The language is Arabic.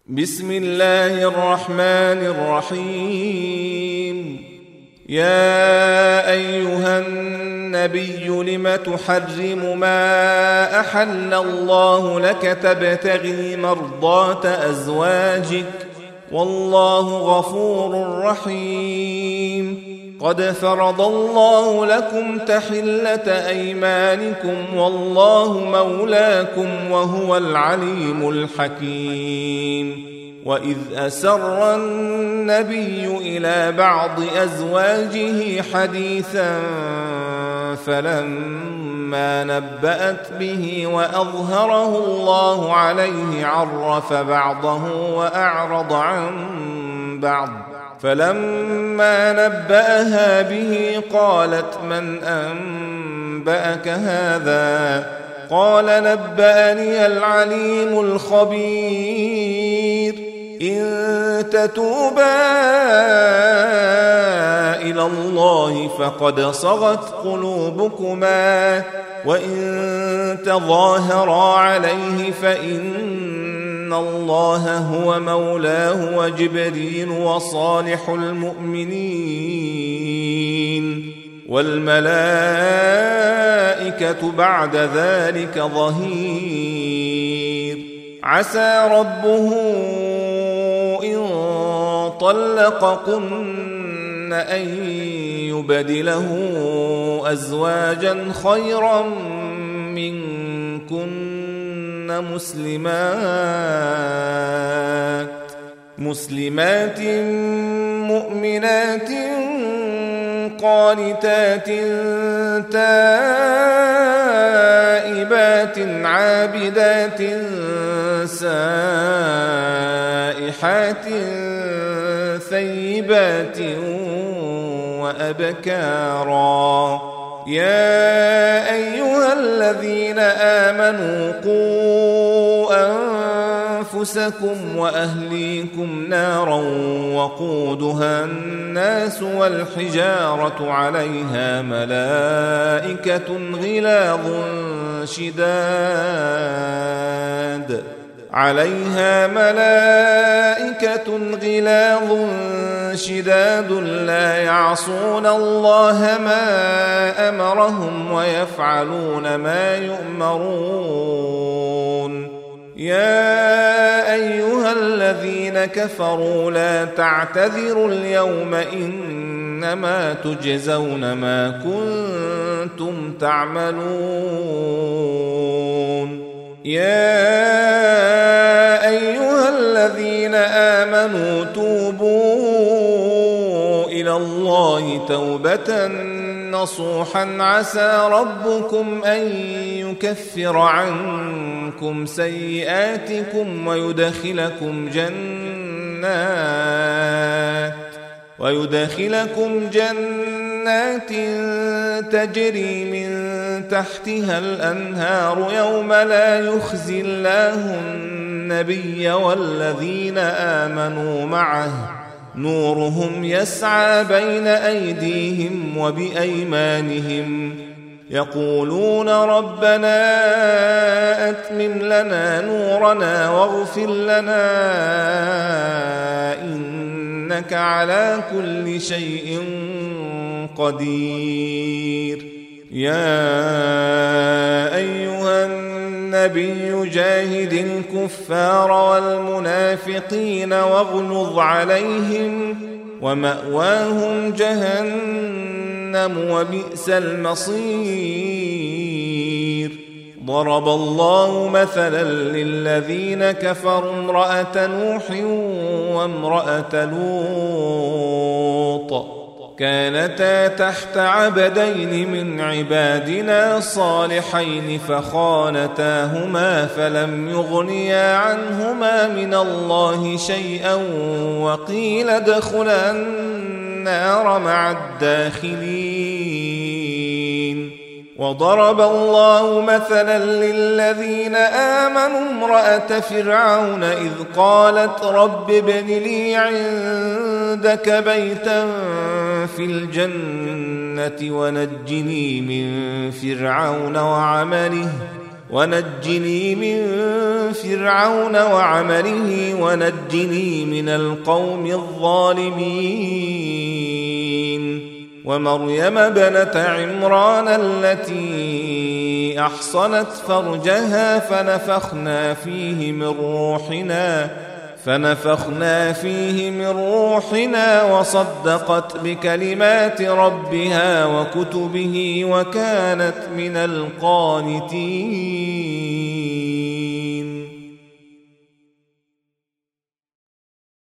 بسم الله الرحمن الرحيم. يا أيها النبي لم تحرم ما أحل الله لك تبتغي مرضات أزواجك والله غفور رحيم. قد فرض الله لكم تحلة أيمانكم والله مولاكم وهو العليم الحكيم. وإذ أسر النبي إلى بعض أزواجه حديثا فلما نبأت به وأظهره الله عليه عرف بعضه وأعرض عن بعض، فلما نبأها به قالت من أنبأك هذا؟ قال نبأني العليم الخبير. إن تتوبا إلى الله فقد صغت قلوبكما وإن تظاهرا عليه فإن الله هو مولاه وجبريل وصالح المؤمنين والملائكة بعد ذلك ظهير. عسى ربه إن طلقكن أن يبدله أزواجا خيرا منكن مسلمات مؤمنات قانتات تائبات عابدات سائحات ثيبات وأبكارا. يا أيها الذين آمنوا قوا أنفسكم وأهليكم نارا وقودها الناس والحجارة عليها ملائكة غلاظ شداد لا يعصون الله ما أمرهم ويفعلون ما يؤمرون. يا أيها الذين كفروا لا تعتذروا اليوم إنما تجزون ما كنتم تعملون. يا أيها الذين آمنوا توبوا إلى الله توبة نصوحا عسى ربكم أن يكفر عنكم سيئاتكم ويدخلكم جنات تجري من تحتها الأنهار يوم لا يخزي الله النبي والذين آمنوا معه نورهم يسعى بين أيديهم وبأيمانهم يقولون ربنا أتمم لنا نورنا واغفر لنا إنك على كل شيء قدير. يا أيها النبي جاهد الكفار والمنافقين واغلظ عليهم ومأواهم جهنم وبئس المصير. ضرب الله مثلا للذين كفروا امرأة نوح وامرأة لوط كانتا تحت عبدين من عبادنا صالحين فخانتاهما فلم يغنيا عنهما من الله شيئا وقيل ادخلا النار مع الداخلين. وضرب الله مثلا للذين آمنوا امرأة فرعون إذ قالت رب ابن لي عندك بيتا في الجنة ونجني من فرعون ونجني من فرعون وعمله ونجني من القوم الظالمين ومريم بنت عمران التي أحصنت فرجها فنفخنا فيه من روحنا وصدقت بكلمات ربها وكتبه وكانت من القانتين